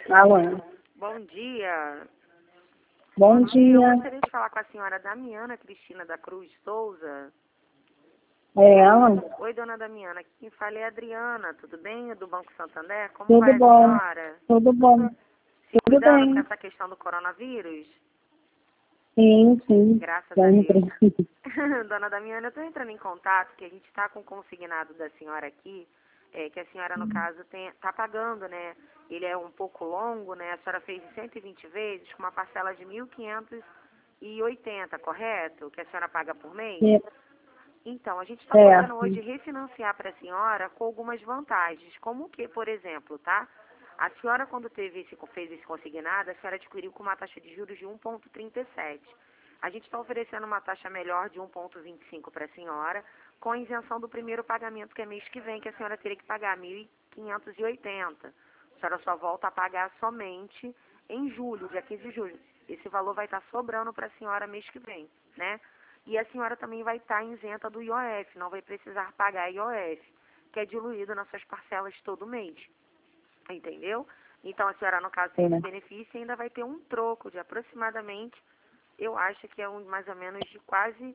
Alô. Bom dia. Bom Eu dia. gostaria de falar com a senhora Damiana Cristina da Cruz Souza. É ela? Oi, dona Damiana. Quem fala é a Adriana. Tudo bem? Do Banco Santander? Como Tudo vai a bom? senhora? Tudo bom? Se Tudo cuidando com bem? essa questão do coronavírus? Sim, sim. Graças a Sempre. Deus. Dona Damiana, eu estou entrando em contato, que a gente está com o consignado da senhora aqui, que a senhora, no caso, está pagando, né? Ele é um pouco longo, né? A senhora fez em 120 vezes, com uma parcela de 1.580, correto? Que a senhora paga por mês? Então, a gente está podendo Certo. hoje refinanciar para a senhora com algumas vantagens, como que, por exemplo, tá? A senhora, quando fez esse consignado, a senhora adquiriu com uma taxa de juros de 1,37. A gente está oferecendo uma taxa melhor de 1,25 para a senhora, com isenção do primeiro pagamento, que é mês que vem, que a senhora teria que pagar 1.580. A senhora só volta a pagar somente em julho, dia 15 de julho. Esse valor vai estar sobrando para a senhora mês que vem, né? E a senhora também vai estar isenta do IOF, não vai precisar pagar IOF, que é diluído nas suas parcelas todo mês. Entendeu? Então a senhora, no caso, tem esse benefício e ainda vai ter um troco de aproximadamente, eu acho que é mais ou menos de quase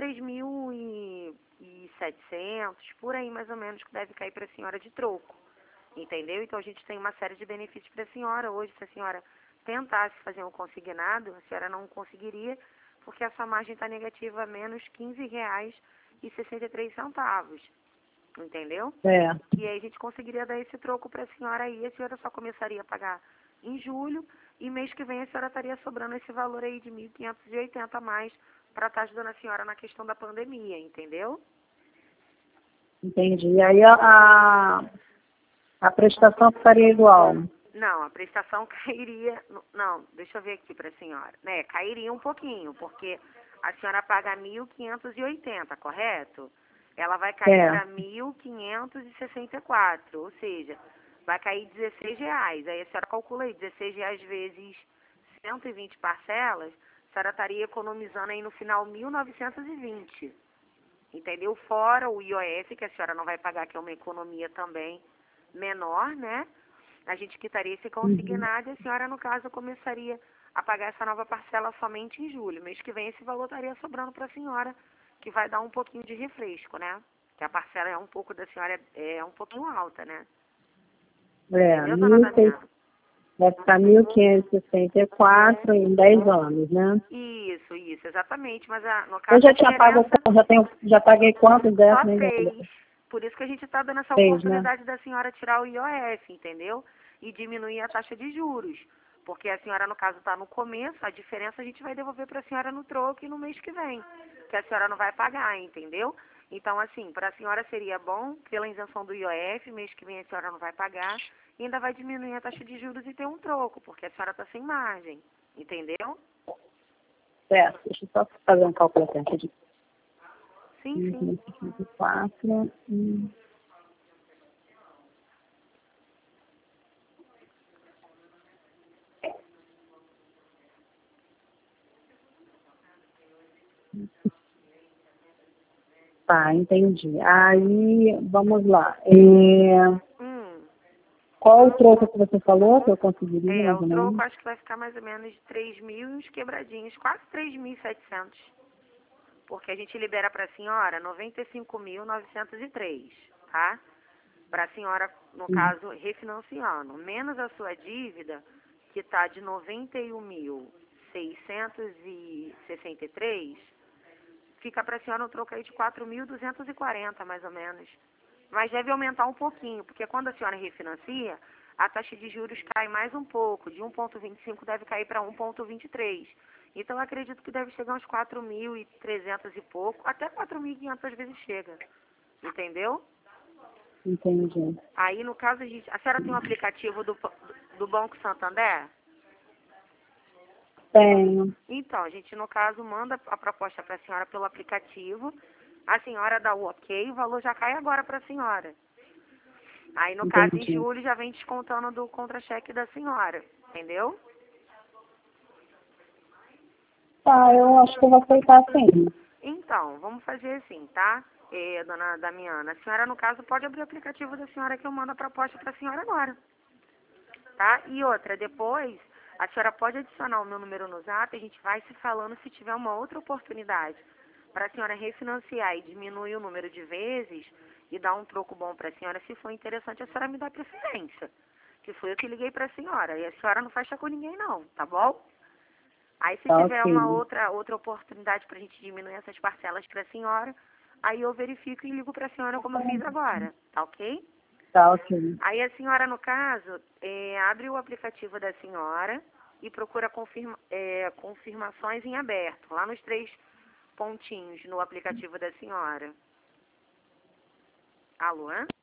3.700, por aí mais ou menos, que deve cair para a senhora de troco. Entendeu? Então a gente tem uma série de benefícios para a senhora hoje. Se a senhora tentasse fazer um consignado, a senhora não conseguiria, porque a sua margem está negativa a menos R$15,63. Entendeu? Certo. E aí a gente conseguiria dar esse troco para a senhora aí, a senhora só começaria a pagar em julho, e mês que vem a senhora estaria sobrando esse valor aí de 1.580 a mais para estar ajudando a senhora na questão da pandemia, entendeu? Entendi. E aí a prestação ficaria igual. Não, a prestação cairia, não, deixa eu ver aqui para a senhora, né, cairia um pouquinho, porque a senhora paga 1.580, correto? Ela vai cair para 1.564, ou seja, vai cair R$16. Aí a senhora calcula aí, R$16 vezes 120 parcelas, a senhora estaria economizando aí no final 1.920, entendeu? Fora o IOF, que a senhora não vai pagar, que é uma economia também menor, né? A gente quitaria esse consignado e a senhora, no caso, começaria a pagar essa nova parcela somente em julho. Mês que vem esse valor estaria sobrando para a senhora, que vai dar um pouquinho de refresco, né? Que a parcela é um pouco da senhora, é um pouquinho alta, né? Entendeu, dona Damiana? Vai ficar 1.564 em 10 anos, né? Isso, exatamente. Mas no caso Eu já tinha pago, já paguei quantos dessas? só Nem lembro. 3. Por isso que a gente está dando essa 3, né? oportunidade da senhora tirar o IOF, entendeu? E diminuir a taxa de juros. Porque a senhora, no caso, está no começo, a diferença a gente vai devolver para a senhora no troco e no mês que vem. Que a senhora não vai pagar, entendeu? Então, assim, para a senhora seria bom, pela isenção do IOF, mês que vem a senhora não vai pagar, e ainda vai diminuir a taxa de juros e ter um troco, porque a senhora está sem margem, entendeu? Certo. Deixa eu só fazer um cálculo aqui rapidinho. Sim. 4. Tá, entendi. Aí, vamos lá. Qual o troco que você falou que eu conseguiria, mais O ou troco menos? acho que vai ficar mais ou menos de 3.000 e uns quebradinhos, quase 3.700. Porque a gente libera para a senhora 95.903, tá? Para a senhora, no caso, refinanciando. Menos a sua dívida, que está de 91.663, fica para a senhora um troco aí de 4.240, mais ou menos. Mas deve aumentar um pouquinho, porque quando a senhora refinancia, a taxa de juros cai mais um pouco. De 1,25 deve cair para 1,23. Então, eu acredito que deve chegar uns 4.300 e pouco, até 4.500 às vezes chega. Entendeu? Entendi. Aí, no caso, a senhora tem um aplicativo do Banco Santander? Tenho. Então, a gente, no caso, manda a proposta para a senhora pelo aplicativo. A senhora dá o ok, o valor já cai agora para a senhora. Aí, no caso, em julho, já vem descontando do contra-cheque da senhora. Entendeu? Tá, eu acho que eu vou aceitar sim. Então, vamos fazer assim, tá? Dona Damiana, a senhora, no caso, pode abrir o aplicativo da senhora que eu mando a proposta para a senhora agora. tá? E outra, depois, a senhora pode adicionar o meu número no zap, a gente vai se falando se tiver uma outra oportunidade para a senhora refinanciar e diminuir o número de vezes e dar um troco bom para a senhora. Se for interessante, a senhora me dá preferência, que foi eu que liguei para a senhora. E a senhora não fecha com ninguém não, tá bom? Aí se Tá tiver uma ok. outra oportunidade para a gente diminuir essas parcelas para a senhora, aí eu verifico e ligo para a senhora como eu fiz agora, tá ok? Tá ok. Aí a senhora, no caso, abre o aplicativo da senhora e procura confirmações em aberto, lá nos 3 pontinhos no aplicativo da senhora. Alô, hã?